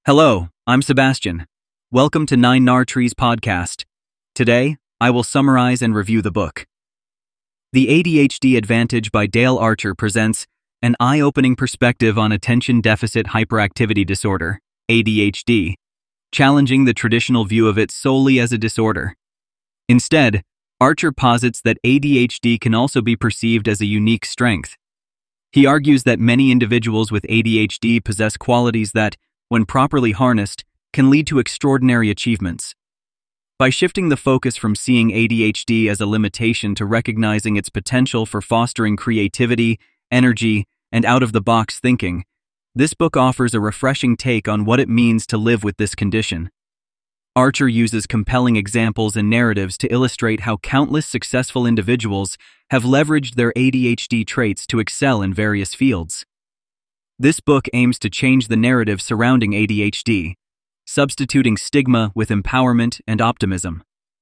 Hello, I'm Sebastian. Welcome to Nine Nar Trees podcast. Today, I will summarize and review the book. The ADHD Advantage by Dale Archer presents an eye-opening perspective on attention deficit hyperactivity disorder, ADHD, challenging the traditional view of it solely as a disorder. Instead, Archer posits that ADHD can also be perceived as a unique strength. He argues that many individuals with ADHD possess qualities that, when properly harnessed, can lead to extraordinary achievements. By shifting the focus from seeing ADHD as a limitation to recognizing its potential for fostering creativity, energy, and out-of-the-box thinking, this book offers a refreshing take on what it means to live with this condition. Archer uses compelling examples and narratives to illustrate how countless successful individuals have leveraged their ADHD traits to excel in various fields. This book aims to change the narrative surrounding ADHD, substituting stigma with empowerment and optimism.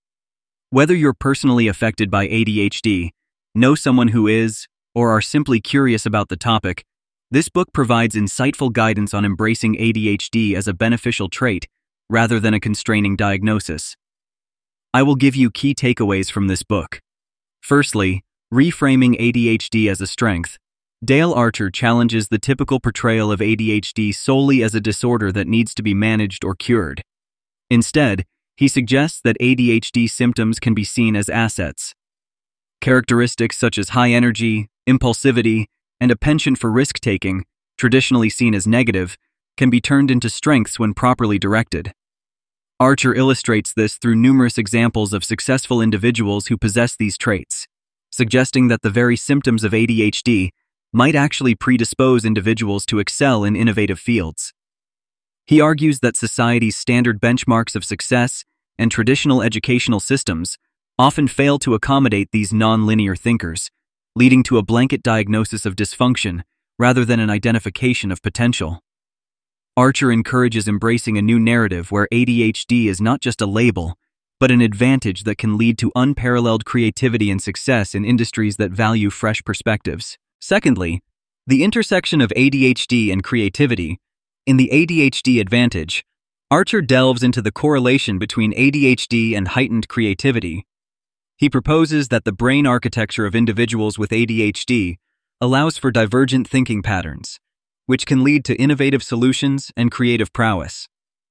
Whether you're personally affected by ADHD, know someone who is, or are simply curious about the topic, this book provides insightful guidance on embracing ADHD as a beneficial trait rather than a constraining diagnosis. I will give you key takeaways from this book. Firstly, reframing ADHD as a strength. Dale Archer challenges the typical portrayal of ADHD solely as a disorder that needs to be managed or cured. Instead, he suggests that ADHD symptoms can be seen as assets. Characteristics such as high energy, impulsivity, and a penchant for risk-taking, traditionally seen as negative, can be turned into strengths when properly directed. Archer illustrates this through numerous examples of successful individuals who possess these traits, suggesting that the very symptoms of ADHD might actually predispose individuals to excel in innovative fields. He argues that society's standard benchmarks of success and traditional educational systems often fail to accommodate these non-linear thinkers, leading to a blanket diagnosis of dysfunction rather than an identification of potential. Archer encourages embracing a new narrative where ADHD is not just a label, but an advantage that can lead to unparalleled creativity and success in industries that value fresh perspectives. Secondly, the intersection of ADHD and creativity. In the ADHD Advantage, Archer delves into the correlation between ADHD and heightened creativity. He proposes that the brain architecture of individuals with ADHD allows for divergent thinking patterns, which can lead to innovative solutions and creative prowess.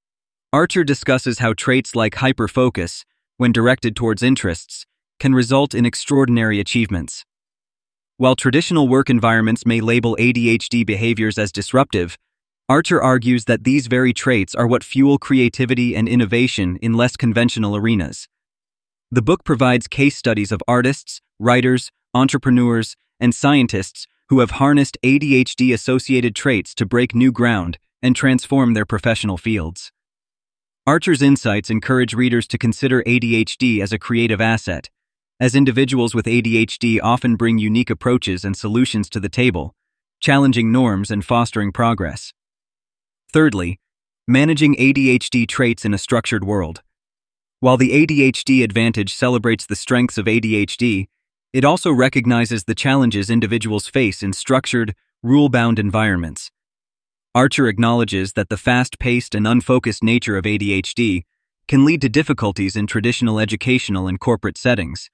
Archer discusses how traits like hyperfocus, when directed towards interests, can result in extraordinary achievements. While traditional work environments may label ADHD behaviors as disruptive, Archer argues that these very traits are what fuel creativity and innovation in less conventional arenas. The book provides case studies of artists, writers, entrepreneurs, and scientists who have harnessed ADHD-associated traits to break new ground and transform their professional fields. Archer's insights encourage readers to consider ADHD as a creative asset, as individuals with ADHD often bring unique approaches and solutions to the table, challenging norms and fostering progress. Thirdly, managing ADHD traits in a structured world. While the ADHD Advantage celebrates the strengths of ADHD, it also recognizes the challenges individuals face in structured, rule-bound environments. Archer acknowledges that the fast-paced and unfocused nature of ADHD can lead to difficulties in traditional educational and corporate settings.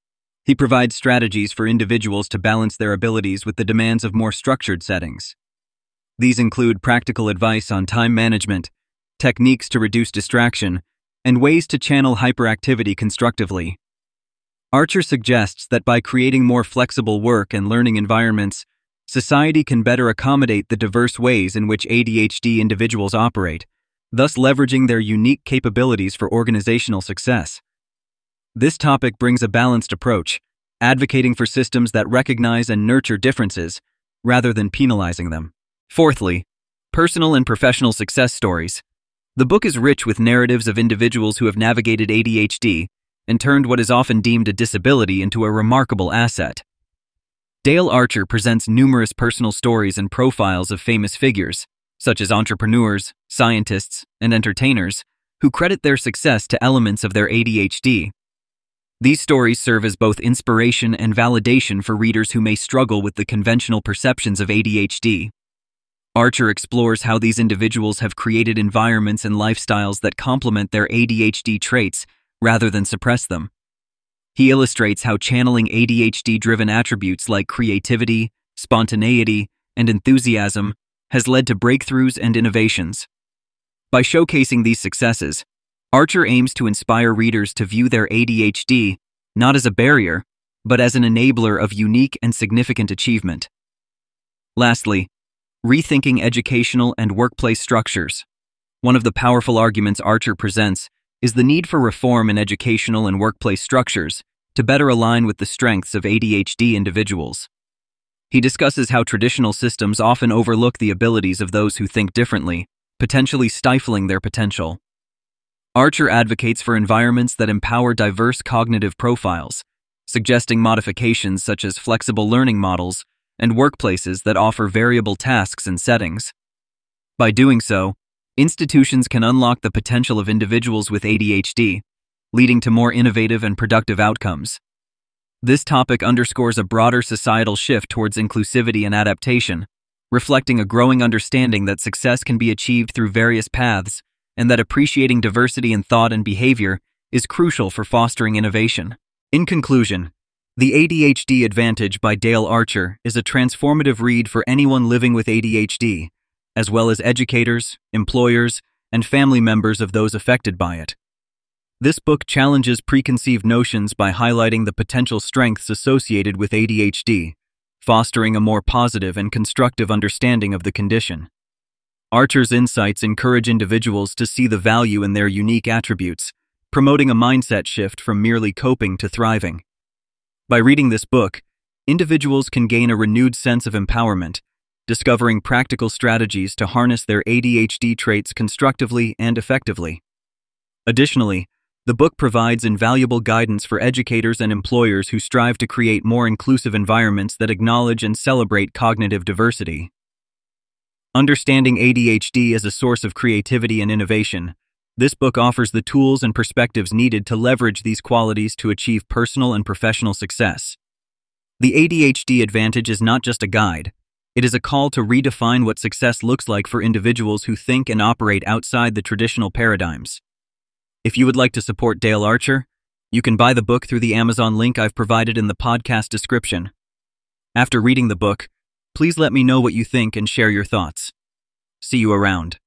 He provides strategies for individuals to balance their abilities with the demands of more structured settings. These include practical advice on time management, techniques to reduce distraction, and ways to channel hyperactivity constructively. Archer suggests that by creating more flexible work and learning environments, society can better accommodate the diverse ways in which ADHD individuals operate, thus leveraging their unique capabilities for organizational success. This topic brings a balanced approach, advocating for systems that recognize and nurture differences, rather than penalizing them. Fourthly, personal and professional success stories. The book is rich with narratives of individuals who have navigated ADHD and turned what is often deemed a disability into a remarkable asset. Dale Archer presents numerous personal stories and profiles of famous figures, such as entrepreneurs, scientists, and entertainers, who credit their success to elements of their ADHD. These stories serve as both inspiration and validation for readers who may struggle with the conventional perceptions of ADHD. Archer explores how these individuals have created environments and lifestyles that complement their ADHD traits rather than suppress them. He illustrates how channeling ADHD-driven attributes like creativity, spontaneity, and enthusiasm has led to breakthroughs and innovations. By showcasing these successes, Archer aims to inspire readers to view their ADHD not as a barrier, but as an enabler of unique and significant achievement. Lastly, rethinking educational and workplace structures. One of the powerful arguments Archer presents is the need for reform in educational and workplace structures to better align with the strengths of ADHD individuals. He discusses how traditional systems often overlook the abilities of those who think differently, potentially stifling their potential. Archer advocates for environments that empower diverse cognitive profiles, suggesting modifications such as flexible learning models and workplaces that offer variable tasks and settings. By doing so, institutions can unlock the potential of individuals with ADHD, leading to more innovative and productive outcomes. This topic underscores a broader societal shift towards inclusivity and adaptation, reflecting a growing understanding that success can be achieved through various paths, and that appreciating diversity in thought and behavior is crucial for fostering innovation. In conclusion, The ADHD Advantage by Dale Archer is a transformative read for anyone living with ADHD, as well as educators, employers, and family members of those affected by it. This book challenges preconceived notions by highlighting the potential strengths associated with ADHD, fostering a more positive and constructive understanding of the condition. Archer's insights encourage individuals to see the value in their unique attributes, promoting a mindset shift from merely coping to thriving. By reading this book, individuals can gain a renewed sense of empowerment, discovering practical strategies to harness their ADHD traits constructively and effectively. Additionally, the book provides invaluable guidance for educators and employers who strive to create more inclusive environments that acknowledge and celebrate cognitive diversity. Understanding ADHD as a source of creativity and innovation, this book offers the tools and perspectives needed to leverage these qualities to achieve personal and professional success. The ADHD Advantage is not just a guide, it is a call to redefine what success looks like for individuals who think and operate outside the traditional paradigms. If you would like to support Dale Archer, you can buy the book through the Amazon link I've provided in the podcast description. After reading the book, please let me know what you think and share your thoughts. See you around.